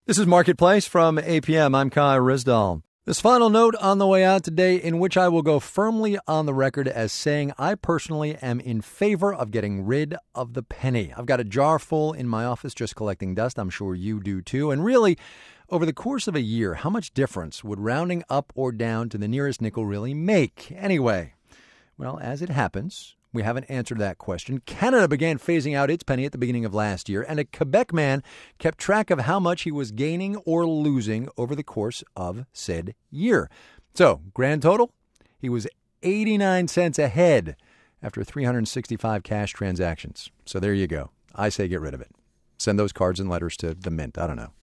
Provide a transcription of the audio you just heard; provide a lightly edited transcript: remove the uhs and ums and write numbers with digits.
This is Marketplace from APM. I'm Kai Rizdal. This final note on the way out today, in which I will go firmly on the record as saying I personally am in favor of getting rid of the penny. I've got a jar full in my office just collecting dust. I'm sure you do too. And really, over the course of a year, how much difference would rounding up or down to the nearest nickel really make? Anyway, well, as it happens, we haven't answered that question. Canada began phasing out its penny at the beginning of last year, and a Quebec man kept track of how much he was gaining or losing over the course of said year. So, grand total, he was 89 cents ahead after 365 cash transactions. So there you go. I say get rid of it. Send those cards and letters to the Mint. I don't know.